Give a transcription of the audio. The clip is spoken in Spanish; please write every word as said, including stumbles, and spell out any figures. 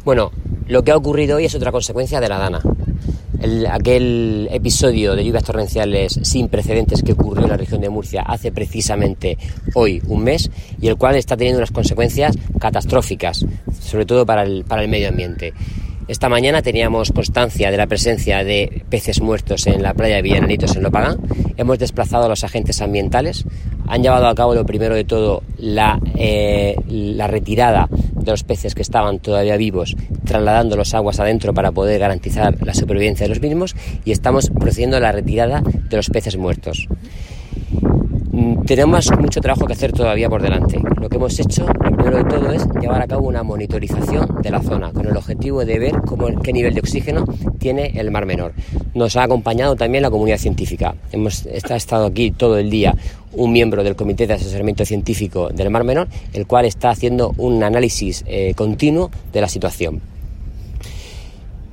Bueno, lo que ha ocurrido hoy es otra consecuencia de la Dana. El, aquel episodio de lluvias torrenciales sin precedentes que ocurrió en la región de Murcia hace precisamente hoy un mes y el cual está teniendo unas consecuencias catastróficas, sobre todo para el, para el medio ambiente. Esta mañana teníamos constancia de la presencia de peces muertos en la playa de Villananitos en Lopagán. Hemos desplazado a los agentes ambientales, han llevado a cabo lo primero de todo la, eh, la retirada de los peces que estaban todavía vivos, trasladando los aguas adentro para poder garantizar la supervivencia de los mismos, y estamos procediendo a la retirada de los peces muertos. Tenemos mucho trabajo que hacer todavía por delante. Lo que hemos hecho, lo primero de todo, es llevar a cabo una monitorización de la zona con el objetivo de ver cómo, qué nivel de oxígeno tiene el Mar Menor. Nos ha acompañado también la comunidad científica. Hemos está, estado aquí todo el día un miembro del Comité de Asesoramiento Científico del Mar Menor, el cual está haciendo un análisis eh, continuo de la situación.